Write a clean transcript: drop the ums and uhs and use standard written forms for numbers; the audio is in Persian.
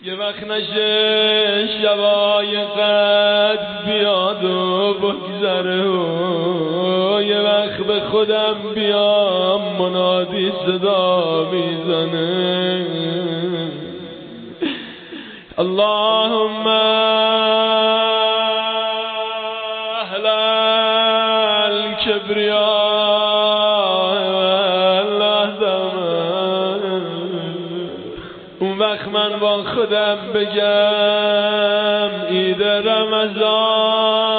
یه وقت نشه شبای قدر بیاد و بگذره و یه وقت به خودم بیام منادی صدا میزنه اللهم اهل الکبریاء اون وقت من با خودم بگم عید رمضان